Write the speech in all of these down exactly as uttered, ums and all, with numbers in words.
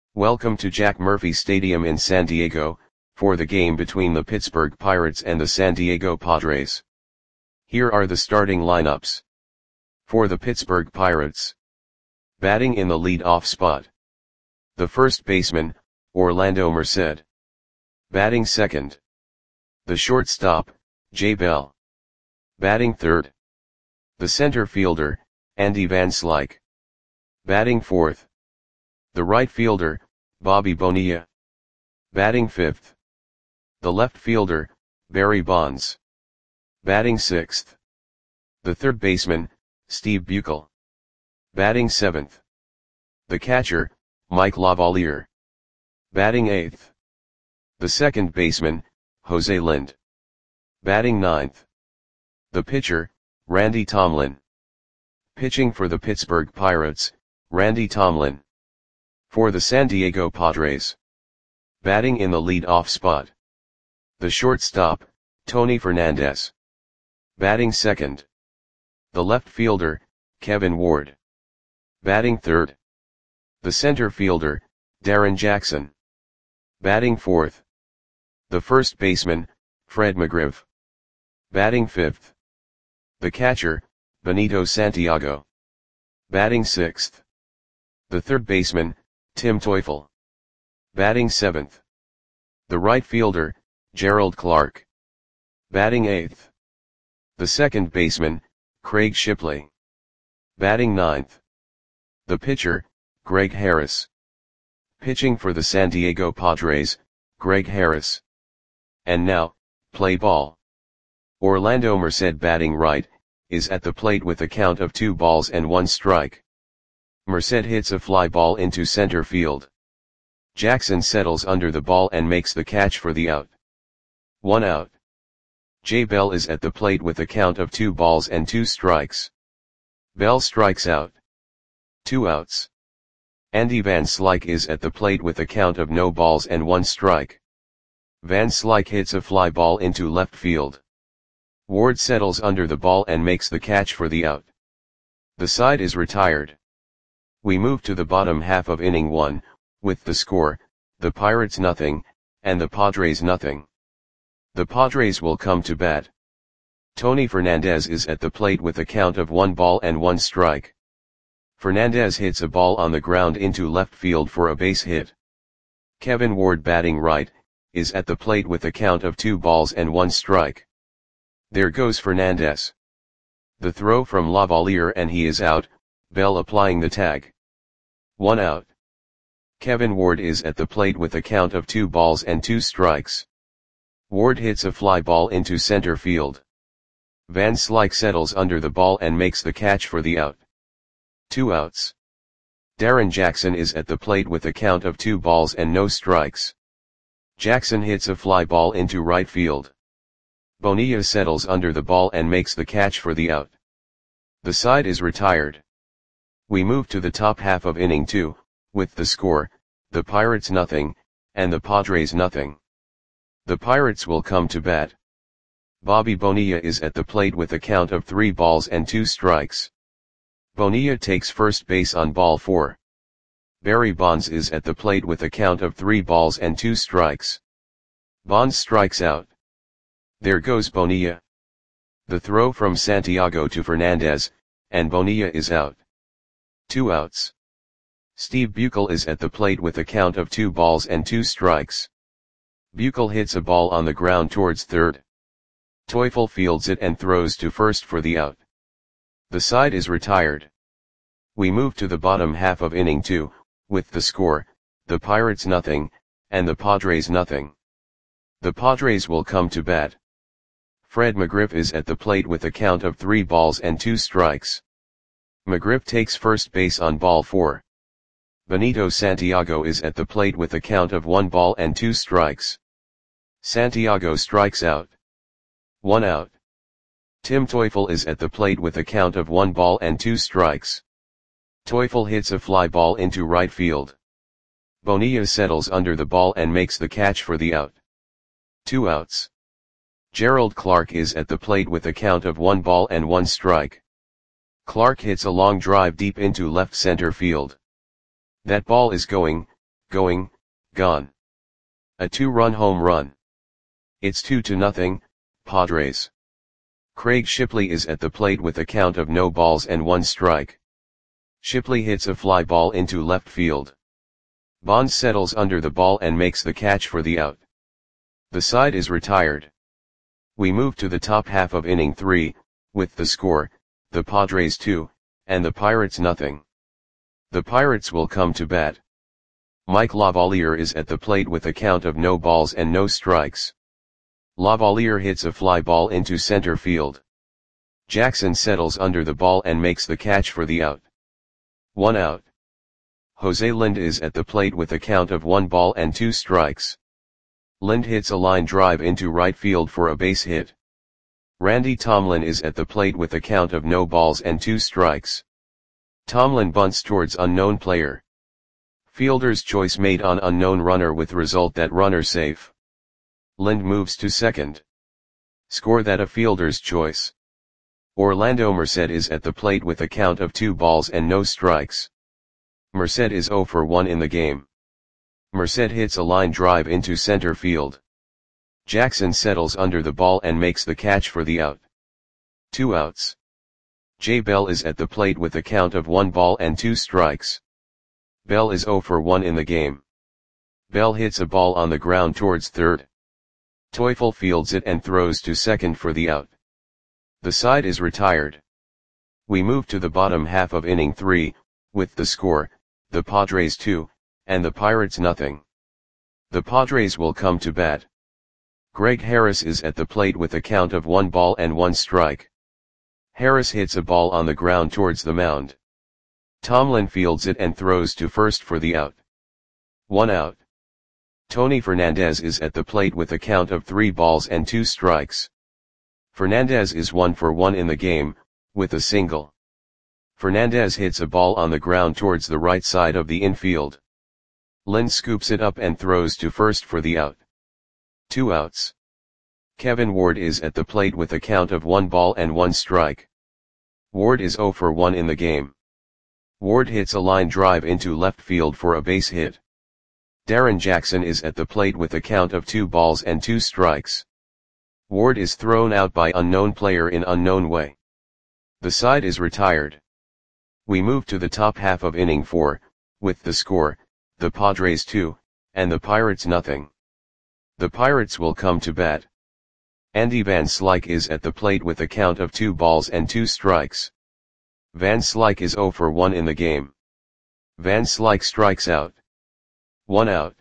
Welcome to Jack Murphy Stadium in San Diego, for the game between the Pittsburgh Pirates and the San Diego Padres. Here are the starting lineups. For the Pittsburgh Pirates. Batting in the lead-off spot. The first baseman, Orlando Merced. Batting second. The shortstop, Jay Bell. Batting third. The center fielder, Andy Van Slyke. Batting fourth. The right fielder, Bobby Bonilla. Batting fifth. The left fielder, Barry Bonds. Batting sixth. The third baseman, Steve Buechele. Batting seventh. The catcher, Mike Lavalier. Batting eighth. The second baseman, Jose Lind. Batting ninth. The pitcher, Randy Tomlin. Pitching for the Pittsburgh Pirates, Randy Tomlin. For the San Diego Padres. Batting in the lead-off spot. The shortstop, Tony Fernandez. Batting second. The left fielder, Kevin Ward. Batting third. The center fielder, Darrin Jackson. Batting fourth. The first baseman, Fred McGriff. Batting fifth. The catcher, Benito Santiago. Batting sixth. The third baseman, Tim Teufel. Batting seventh. The right fielder, Gerald Clark. Batting eighth. The second baseman, Craig Shipley. Batting ninth. The pitcher, Greg Harris. Pitching for the San Diego Padres, Greg Harris. And now, play ball. Orlando Merced batting right, is at the plate with a count of two balls and one strike. Merced hits a fly ball into center field. Jackson settles under the ball and makes the catch for the out. One out. Jay Bell is at the plate with a count of two balls and two strikes. Bell strikes out. Two outs. Andy Van Slyke is at the plate with a count of no balls and one strike. Van Slyke hits a fly ball into left field. Ward settles under the ball and makes the catch for the out. The side is retired. We move to the bottom half of inning one, with the score, the Pirates nothing, and the Padres nothing. The Padres will come to bat. Tony Fernandez is at the plate with a count of one ball and one strike. Fernandez hits a ball on the ground into left field for a base hit. Kevin Ward batting right, is at the plate with a count of two balls and one strike. There goes Fernandez. The throw from Lavalier and he is out, Bell applying the tag. One out. Kevin Ward is at the plate with a count of two balls and two strikes. Ward hits a fly ball into center field. Van Slyke settles under the ball and makes the catch for the out. Two outs. Darrin Jackson is at the plate with a count of two balls and no strikes. Jackson hits a fly ball into right field. Bonilla settles under the ball and makes the catch for the out. The side is retired. We move to the top half of inning two, with the score, the Pirates nothing, and the Padres nothing. The Pirates will come to bat. Bobby Bonilla is at the plate with a count of three balls and two strikes. Bonilla takes first base on ball four. Barry Bonds is at the plate with a count of three balls and two strikes. Bonds strikes out. There goes Bonilla. The throw from Santiago to Fernandez, and Bonilla is out. Two outs. Steve Buechele is at the plate with a count of two balls and two strikes. Buechele hits a ball on the ground towards third. Teufel fields it and throws to first for the out. The side is retired. We move to the bottom half of inning two, with the score, the Pirates nothing, and the Padres nothing. The Padres will come to bat. Fred McGriff is at the plate with a count of three balls and two strikes. McGriff takes first base on ball four. Benito Santiago is at the plate with a count of one ball and two strikes. Santiago strikes out. One out. Tim Teufel is at the plate with a count of one ball and two strikes. Teufel hits a fly ball into right field. Bonilla settles under the ball and makes the catch for the out. Two outs. Gerald Clark is at the plate with a count of one ball and one strike. Clark hits a long drive deep into left center field. That ball is going, going, gone. A two-run home run. It's two to nothing, Padres. Craig Shipley is at the plate with a count of no balls and one strike. Shipley hits a fly ball into left field. Bonds settles under the ball and makes the catch for the out. The side is retired. We move to the top half of inning three, with the score, the Padres two, and the Pirates nothing. The Pirates will come to bat. Mike Lavalier is at the plate with a count of no balls and no strikes. Lavalier hits a fly ball into center field. Jackson settles under the ball and makes the catch for the out. One out. Jose Lind is at the plate with a count of one ball and two strikes. Lind hits a line drive into right field for a base hit. Randy Tomlin is at the plate with a count of no balls and two strikes. Tomlin bunts towards unknown player. Fielder's choice made on unknown runner with result that runner safe. Lind moves to second. Score that a fielder's choice. Orlando Merced is at the plate with a count of two balls and no strikes. Merced is zero for one in the game. Merced hits a line drive into center field. Jackson settles under the ball and makes the catch for the out. Two outs. Jay Bell is at the plate with a count of one ball and two strikes. Bell is zero for one in the game. Bell hits a ball on the ground towards third. Teufel fields it and throws to second for the out. The side is retired. We move to the bottom half of inning three, with the score, the Padres two, and the Pirates nothing. The Padres will come to bat. Greg Harris is at the plate with a count of one ball and one strike. Harris hits a ball on the ground towards the mound. Tomlin fields it and throws to first for the out. One out. Tony Fernandez is at the plate with a count of three balls and two strikes. Fernandez is one for one in the game, with a single. Fernandez hits a ball on the ground towards the right side of the infield. Lind scoops it up and throws to first for the out. Two outs. Kevin Ward is at the plate with a count of one ball and one strike. Ward is zero for one in the game. Ward hits a line drive into left field for a base hit. Darren Jackson is at the plate with a count of two balls and two strikes. Ward is thrown out by unknown player in unknown way. The side is retired. We move to the top half of inning four, with the score, the Padres two, and the Pirates nothing. The Pirates will come to bat. Andy Van Slyke is at the plate with a count of two balls and two strikes. Van Slyke is zero for one in the game. Van Slyke strikes out. One out.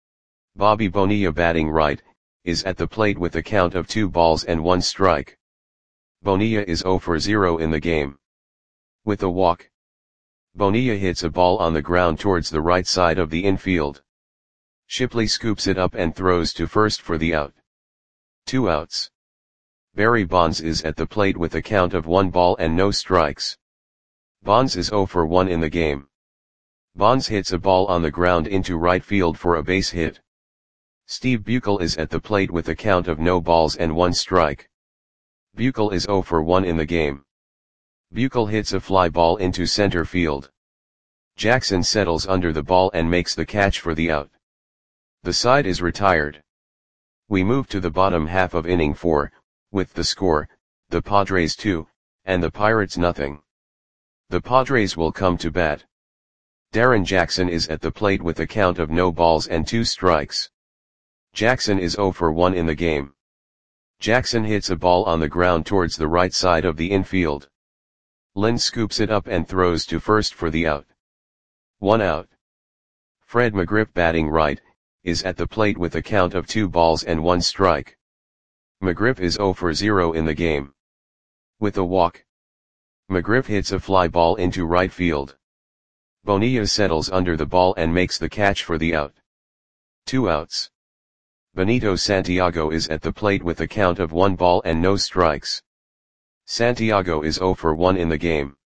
Bobby Bonilla batting right, is at the plate with a count of two balls and one strike. Bonilla is zero for zero in the game. With a walk. Bonilla hits a ball on the ground towards the right side of the infield. Shipley scoops it up and throws to first for the out. Two outs. Barry Bonds is at the plate with a count of one ball and no strikes. Bonds is zero for one in the game. Bonds hits a ball on the ground into right field for a base hit. Steve Buechel is at the plate with a count of no balls and one strike. Buechel is zero for one in the game. Buechel hits a fly ball into center field. Jackson settles under the ball and makes the catch for the out. The side is retired. We move to the bottom half of inning four, with the score, the Padres two, and the Pirates nothing. The Padres will come to bat. Darren Jackson is at the plate with a count of no balls and two strikes. Jackson is zero for one in the game. Jackson hits a ball on the ground towards the right side of the infield. Lind scoops it up and throws to first for the out. One out. Fred McGriff batting right, is at the plate with a count of two balls and one strike. McGriff is zero for zero in the game. With a walk. McGriff hits a fly ball into right field. Bonilla settles under the ball and makes the catch for the out. Two outs. Benito Santiago is at the plate with a count of one ball and no strikes. Santiago is zero for one in the game.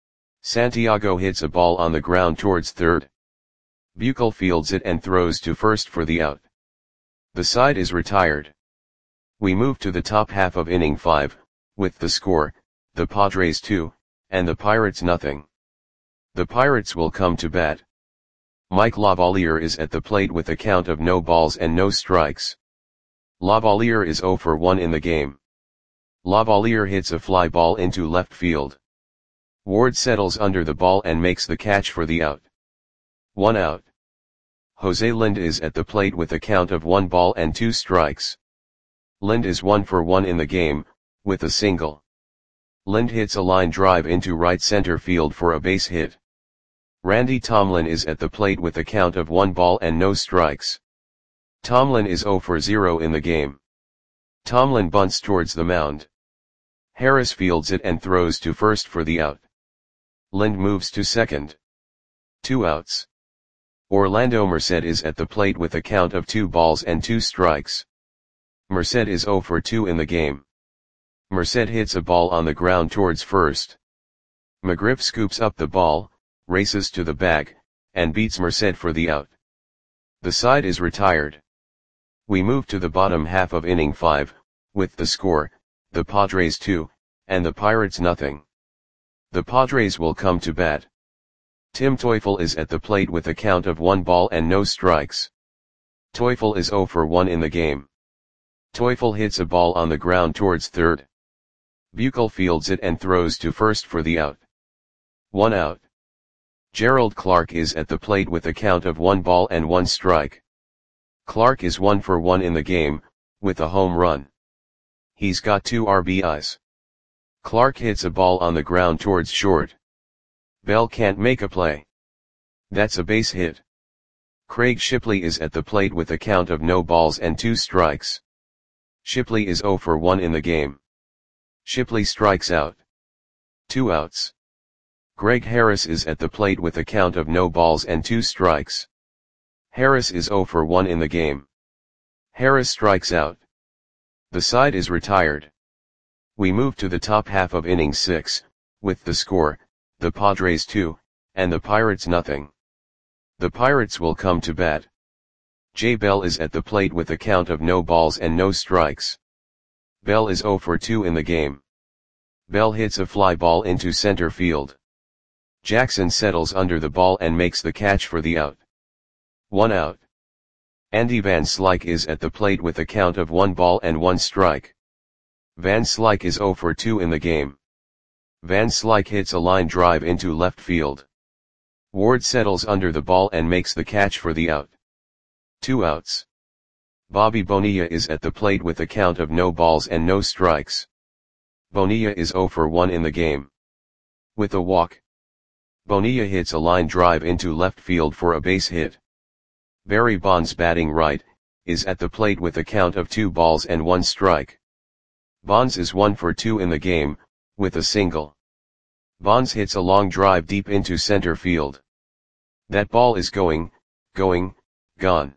Santiago hits a ball on the ground towards third. Buechel fields it and throws to first for the out. The side is retired. We move to the top half of inning five, with the score, the Padres two, and the Pirates nothing. The Pirates will come to bat. Mike Lavalier is at the plate with a count of no balls and no strikes. Lavalier is zero for one in the game. Lavalier hits a fly ball into left field. Ward settles under the ball and makes the catch for the out. One out. Jose Lind is at the plate with a count of one ball and two strikes. Lind is one for one in the game, with a single. Lind hits a line drive into right center field for a base hit. Randy Tomlin is at the plate with a count of one ball and no strikes. Tomlin is zero for zero in the game. Tomlin bunts towards the mound. Harris fields it and throws to first for the out. Lind moves to second. Two outs. Orlando Merced is at the plate with a count of two balls and two strikes. Merced is zero for two in the game. Merced hits a ball on the ground towards first. McGriff scoops up the ball, races to the bag, and beats Merced for the out. The side is retired. We move to the bottom half of inning five, with the score, the Padres two, and the Pirates nothing. The Padres will come to bat. Tim Teufel is at the plate with a count of one ball and no strikes. Teufel is zero for one in the game. Teufel hits a ball on the ground towards third. Buechel fields it and throws to first for the out. One out. Gerald Clark is at the plate with a count of one ball and one strike. Clark is one for one in the game, with a home run. He's got two R B Is. Clark hits a ball on the ground towards short. Bell can't make a play. That's a base hit. Craig Shipley is at the plate with a count of no balls and two strikes. Shipley is zero for one in the game. Shipley strikes out. Two outs. Greg Harris is at the plate with a count of no balls and two strikes. Harris is zero for one in the game. Harris strikes out. The side is retired. We move to the top half of inning six, with the score, the Padres two, and the Pirates nothing. The Pirates will come to bat. Jay Bell is at the plate with a count of no balls and no strikes. Bell is zero for two in the game. Bell hits a fly ball into center field. Jackson settles under the ball and makes the catch for the out. One out. Andy Van Slyke is at the plate with a count of one ball and one strike. Van Slyke is zero for two in the game. Van Slyke hits a line drive into left field. Ward settles under the ball and makes the catch for the out. Two outs. Bobby Bonilla is at the plate with a count of no balls and no strikes. Bonilla is zero for one in the game. With a walk. Bonilla hits a line drive into left field for a base hit. Barry Bonds, batting right, is at the plate with a count of two balls and one strike. Bonds is one for two in the game, with a single. Bonds hits a long drive deep into center field. That ball is going, going, gone.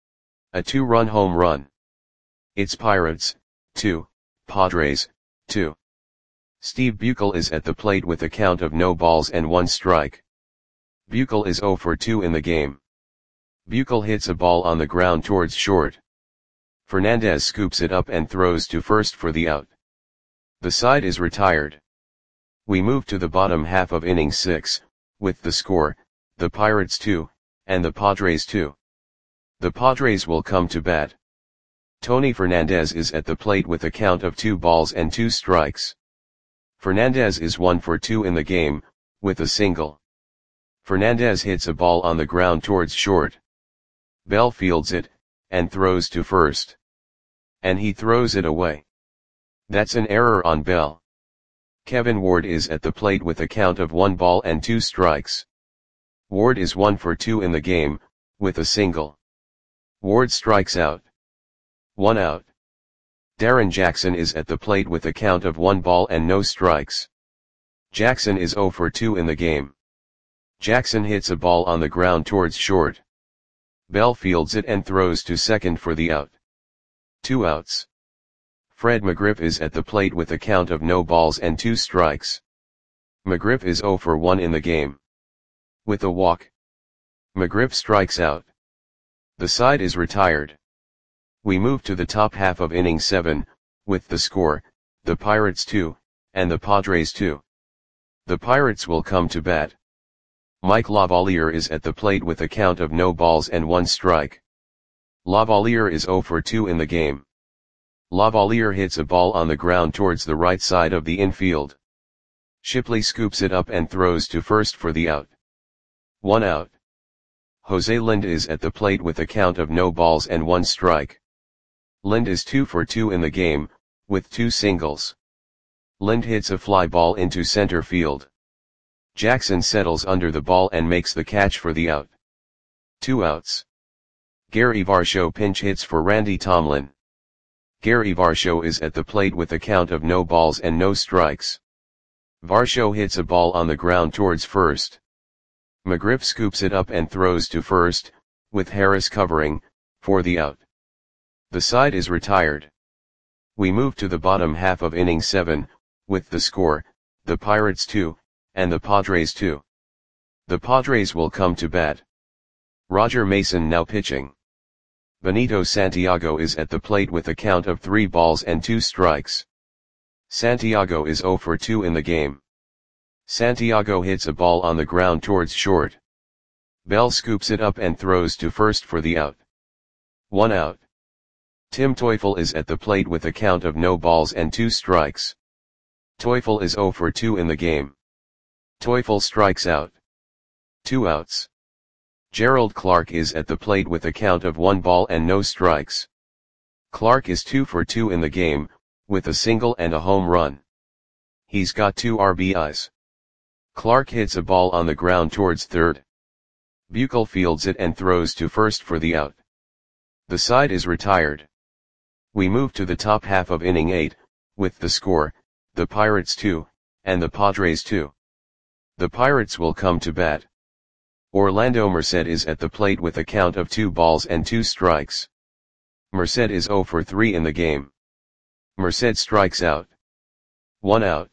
A two-run home run. It's Pirates, two, Padres, two. Steve Buechel is at the plate with a count of no balls and one strike. Buechel is zero for two in the game. Buechel hits a ball on the ground towards short. Fernandez scoops it up and throws to first for the out. The side is retired. We move to the bottom half of inning six, with the score, the Pirates two, and the Padres two. The Padres will come to bat. Tony Fernandez is at the plate with a count of two balls and two strikes. Fernandez is one for two in the game, with a single. Fernandez hits a ball on the ground towards short. Bell fields it, and throws to first. And he throws it away. That's an error on Bell. Kevin Ward is at the plate with a count of one ball and two strikes. Ward is one for two in the game, with a single. Ward strikes out. One out. Darren Jackson is at the plate with a count of one ball and no strikes. Jackson is zero for two in the game. Jackson hits a ball on the ground towards short. Bell fields it and throws to second for the out. Two outs. Fred McGriff is at the plate with a count of no balls and two strikes. McGriff is zero for one in the game. With a walk. McGriff strikes out. The side is retired. We move to the top half of inning seven, with the score, the Pirates two, and the Padres two. The Pirates will come to bat. Mike Lavalier is at the plate with a count of no balls and one strike. Lavalier is zero for two in the game. Lavalier hits a ball on the ground towards the right side of the infield. Shipley scoops it up and throws to first for the out. One out. Jose Lind is at the plate with a count of no balls and one strike. Lind is two for two in the game, with two singles. Lind hits a fly ball into center field. Jackson settles under the ball and makes the catch for the out. Two outs. Gary Varsho pinch hits for Randy Tomlin. Gary Varsho is at the plate with a count of no balls and no strikes. Varsho hits a ball on the ground towards first. McGriff scoops it up and throws to first, with Harris covering, for the out. The side is retired. We move to the bottom half of inning seven, with the score, the Pirates two, and the Padres two. The Padres will come to bat. Roger Mason now pitching. Benito Santiago is at the plate with a count of three balls and two strikes. Santiago is zero for two in the game. Santiago hits a ball on the ground towards short. Bell scoops it up and throws to first for the out. One out. Tim Teufel is at the plate with a count of no balls and two strikes. Teufel is zero for two in the game. Teufel strikes out. Two outs. Gerald Clark is at the plate with a count of one ball and no strikes. Clark is two for two in the game, with a single and a home run. He's got two R B Is. Clark hits a ball on the ground towards third. Buechel fields it and throws to first for the out. The side is retired. We move to the top half of inning eight, with the score, the Pirates two, and the Padres two. The Pirates will come to bat. Orlando Merced is at the plate with a count of two balls and two strikes. Merced is zero for three in the game. Merced strikes out. One out.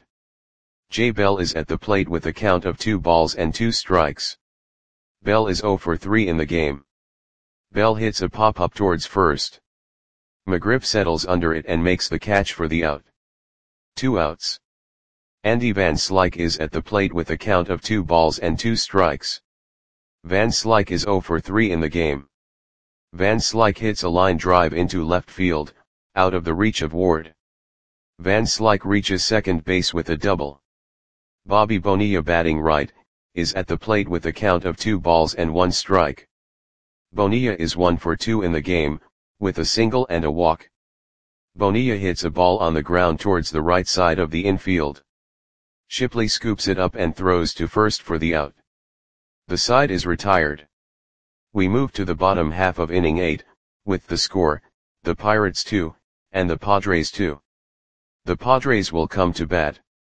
Jay Bell is at the plate with a count of two balls and two strikes. Bell is zero for three in the game. Bell hits a pop-up towards first. McGriff settles under it and makes the catch for the out. Two outs. Andy Van Slyke is at the plate with a count of two balls and two strikes. Van Slyke is zero for three in the game. Van Slyke hits a line drive into left field, out of the reach of Ward. Van Slyke reaches second base with a double. Bobby Bonilla, batting right, is at the plate with a count of two balls and one strike. Bonilla is one for two in the game, with a single and a walk. Bonilla hits a ball on the ground towards the right side of the infield. Shipley scoops it up and throws to first for the out. The side is retired. We move to the bottom half of inning eight, with the score, the Pirates two, and the Padres two. The Padres will come to bat.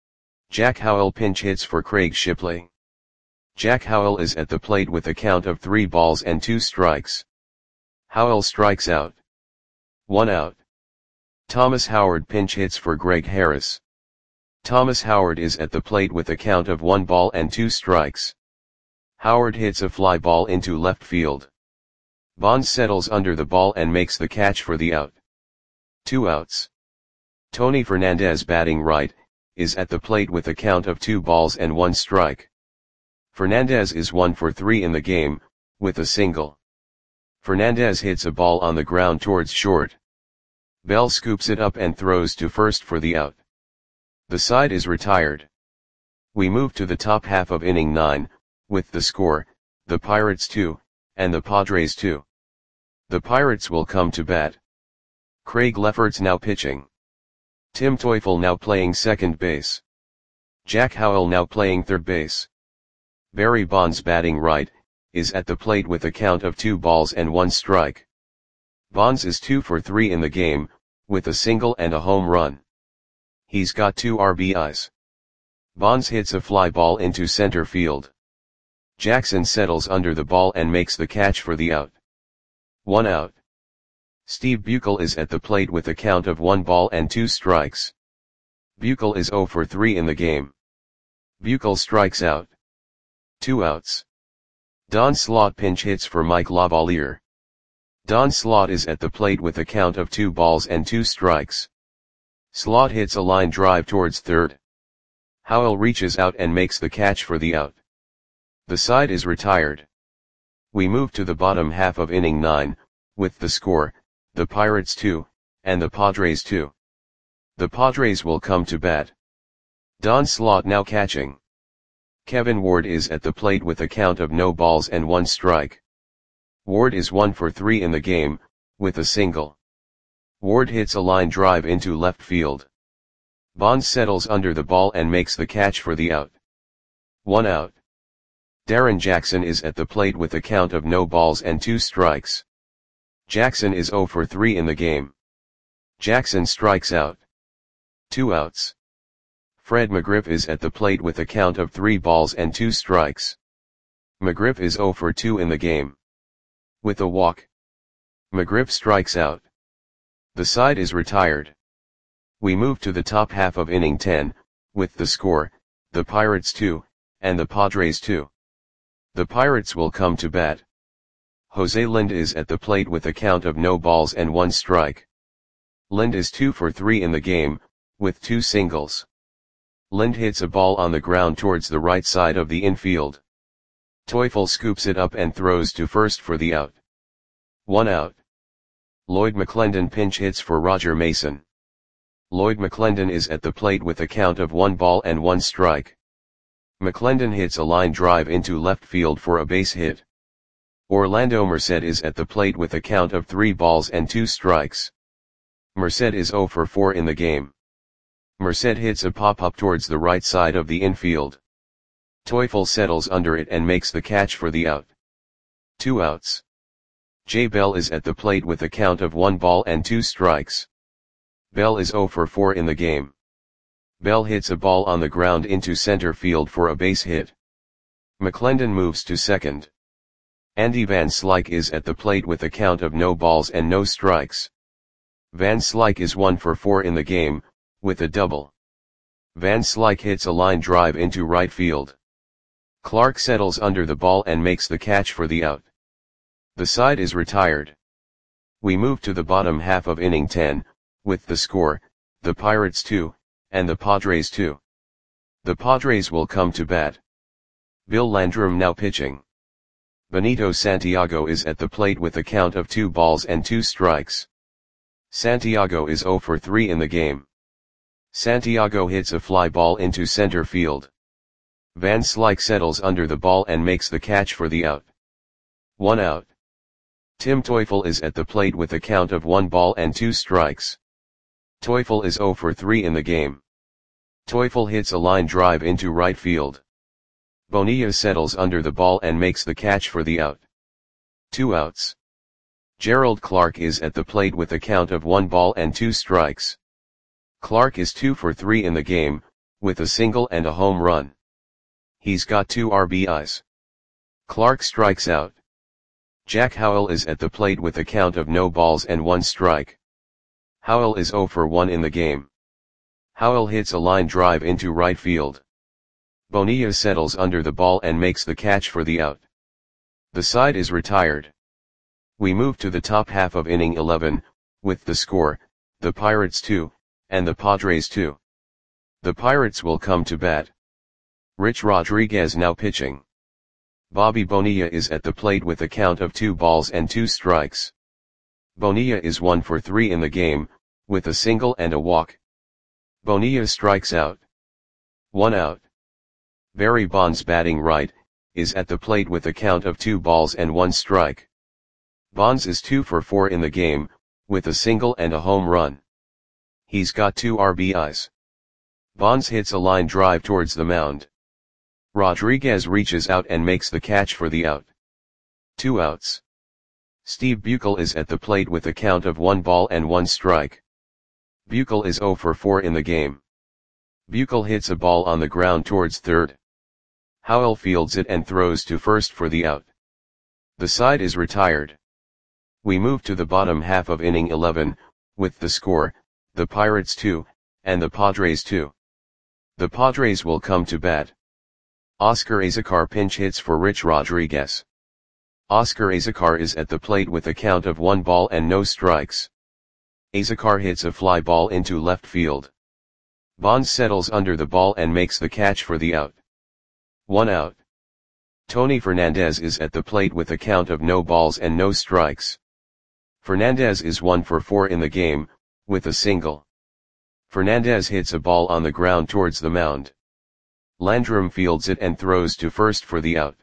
Jack Howell pinch hits for Craig Shipley. Jack Howell is at the plate with a count of three balls and two strikes. Howell strikes out. One out. Thomas Howard pinch hits for Greg Harris. Thomas Howard is at the plate with a count of one ball and two strikes. Howard hits a fly ball into left field. Bonds settles under the ball and makes the catch for the out. Two outs. Tony Fernandez, batting right, is at the plate with a count of two balls and one strike. Fernandez is one for three in the game, with a single. Fernandez hits a ball on the ground towards short. Bell scoops it up and throws to first for the out. The side is retired. We move to the top half of inning nine, with the score, the Pirates two, and the Padres two. The Pirates will come to bat. Craig Lefferts now pitching. Tim Teufel now playing second base. Jack Howell now playing third base. Barry Bonds, batting right, is at the plate with a count of two balls and one strike. Bonds is two for three in the game, with a single and a home run. He's got two R B Is. Bonds hits a fly ball into center field. Jackson settles under the ball and makes the catch for the out. One out. Steve Buechel is at the plate with a count of one ball and two strikes. Buechel is zero for three in the game. Buechel strikes out. Two outs. Don Slaught pinch hits for Mike Lavalier. Don Slaught is at the plate with a count of two balls and two strikes. Slaught hits a line drive towards third. Howell reaches out and makes the catch for the out. The side is retired. We move to the bottom half of inning nine, with the score, the Pirates two, and the Padres two. The Padres will come to bat. Don Slaught now catching. Kevin Ward is at the plate with a count of no balls and one strike. Ward is one for three in the game, with a single. Ward hits a line drive into left field. Bonds settles under the ball and makes the catch for the out. One out. Darren Jackson is at the plate with a count of no balls and two strikes. Jackson is zero for three in the game. Jackson strikes out. Two outs. Fred McGriff is at the plate with a count of three balls and two strikes. McGriff is zero for two in the game. With a walk, McGriff strikes out. The side is retired. We move to the top half of inning ten, with the score, the Pirates two, and the Padres two. The Pirates will come to bat. Jose Lind is at the plate with a count of no balls and one strike. Lind is two for three in the game, with two singles. Lind hits a ball on the ground towards the right side of the infield. Teufel scoops it up and throws to first for the out. One out. Lloyd McClendon pinch hits for Roger Mason. Lloyd McClendon is at the plate with a count of one ball and one strike. McClendon hits a line drive into left field for a base hit. Orlando Merced is at the plate with a count of three balls and two strikes. Merced is zero for four in the game. Merced hits a pop-up towards the right side of the infield. Teufel settles under it and makes the catch for the out. Two outs. Jay Bell is at the plate with a count of one ball and two strikes. Bell is zero for four in the game. Bell hits a ball on the ground into center field for a base hit. McClendon moves to second. Andy Van Slyke is at the plate with a count of no balls and no strikes. Van Slyke is one for four in the game, with a double. Van Slyke hits a line drive into right field. Clark settles under the ball and makes the catch for the out. The side is retired. We move to the bottom half of inning ten, with the score, the Pirates two, and the Padres two. The Padres will come to bat. Bill Landrum now pitching. Benito Santiago is at the plate with a count of two balls and two strikes. Santiago is zero for three in the game. Santiago hits a fly ball into center field. Van Slyke settles under the ball and makes the catch for the out. One out. Tim Teufel is at the plate with a count of one ball and two strikes. Teufel is zero for three in the game. Teufel hits a line drive into right field. Bonilla settles under the ball and makes the catch for the out. Two outs. Gerald Clark is at the plate with a count of one ball and two strikes. Clark is two for three in the game, with a single and a home run. He's got two R B Is. Clark strikes out. Jack Howell is at the plate with a count of no balls and one strike. Howell is zero for one in the game. Howell hits a line drive into right field. Bonilla settles under the ball and makes the catch for the out. The side is retired. We move to the top half of inning eleven, with the score, the Pirates two, and the Padres two. The Pirates will come to bat. Rich Rodriguez now pitching. Bobby Bonilla is at the plate with a count of two balls and two strikes. Bonilla is one for three in the game, with a single and a walk. Bonilla strikes out. One out. Barry Bonds batting right, is at the plate with a count of two balls and one strike. Bonds is two for four in the game, with a single and a home run. He's got two R B Is. Bonds hits a line drive towards the mound. Rodriguez reaches out and makes the catch for the out. Two outs. Steve Buechel is at the plate with a count of one ball and one strike. Buechel is zero for four in the game. Buechel hits a ball on the ground towards third. Howell fields it and throws to first for the out. The side is retired. We move to the bottom half of inning eleven, with the score, the Pirates two, and the Padres two. The Padres will come to bat. Oscar Azocar pinch hits for Rich Rodriguez. Oscar Azocar is at the plate with a count of one ball and no strikes. Azocar hits a fly ball into left field. Bonds settles under the ball and makes the catch for the out. One out. Tony Fernandez is at the plate with a count of no balls and no strikes. Fernandez is one for four in the game, with a single. Fernandez hits a ball on the ground towards the mound. Landrum fields it and throws to first for the out.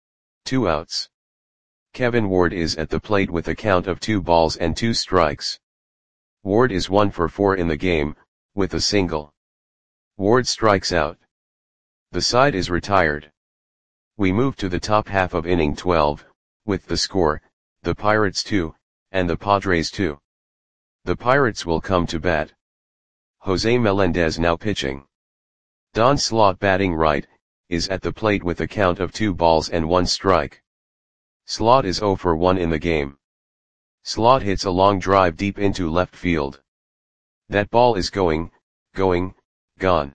Two outs. Kevin Ward is at the plate with a count of two balls and two strikes. Ward is one for four in the game, with a single. Ward strikes out. The side is retired. We move to the top half of inning twelve, with the score, the Pirates two, and the Padres two. The Pirates will come to bat. Jose Melendez now pitching. Don Slaught batting right, is at the plate with a count of two balls and one strike. Slaught is zero for one in the game. Slaught hits a long drive deep into left field. That ball is going, going, gone.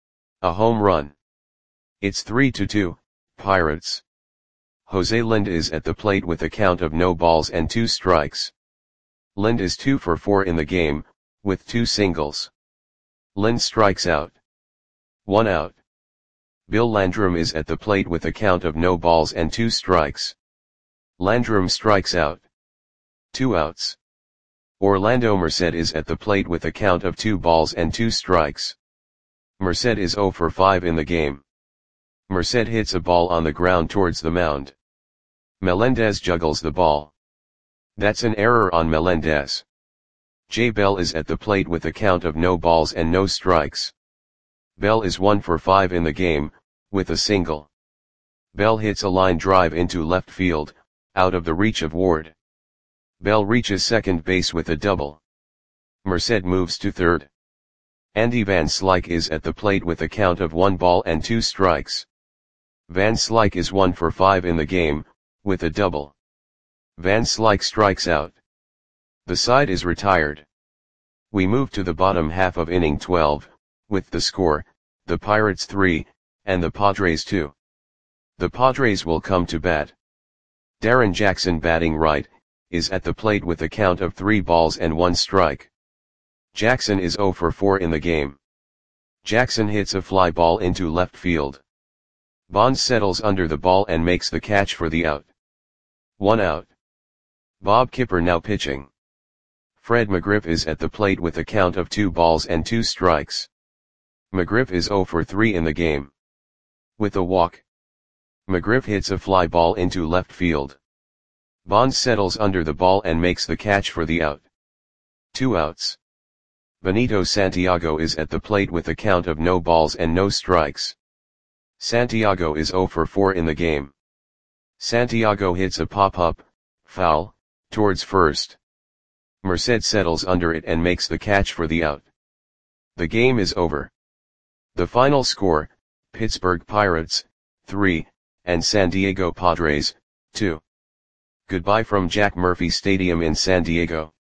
A home run. It's three to two, Pirates. Jose Lind is at the plate with a count of no balls and two strikes. Lind is two for four in the game, with two singles. Lind strikes out. One out. Bill Landrum is at the plate with a count of no balls and two strikes. Landrum strikes out. Two outs. Orlando Merced is at the plate with a count of two balls and two strikes. Merced is zero for five in the game. Merced hits a ball on the ground towards the mound. Melendez juggles the ball. That's an error on Melendez. Jay Bell is at the plate with a count of no balls and no strikes. Bell is one for five in the game, with a single. Bell hits a line drive into left field, out of the reach of Ward. Bell reaches second base with a double. Merced moves to third. Andy Van Slyke is at the plate with a count of one ball and two strikes. Van Slyke is one for five in the game, with a double. Van Slyke strikes out. The side is retired. We move to the bottom half of inning twelve, with the score, the Pirates three, and the Padres two. The Padres will come to bat. Darren Jackson batting right, is at the plate with a count of three balls and one strike. Jackson is zero for four in the game. Jackson hits a fly ball into left field. Bonds settles under the ball and makes the catch for the out. One out. Bob Kipper now pitching. Fred McGriff is at the plate with a count of two balls and two strikes. McGriff is zero for three in the game. With a walk. McGriff hits a fly ball into left field. Bonds settles under the ball and makes the catch for the out. Two outs. Benito Santiago is at the plate with a count of no balls and no strikes. Santiago is zero for four in the game. Santiago hits a pop-up, foul, towards first. Merced settles under it and makes the catch for the out. The game is over. The final score, Pittsburgh Pirates, three, and San Diego Padres, two. Goodbye from Jack Murphy Stadium in San Diego.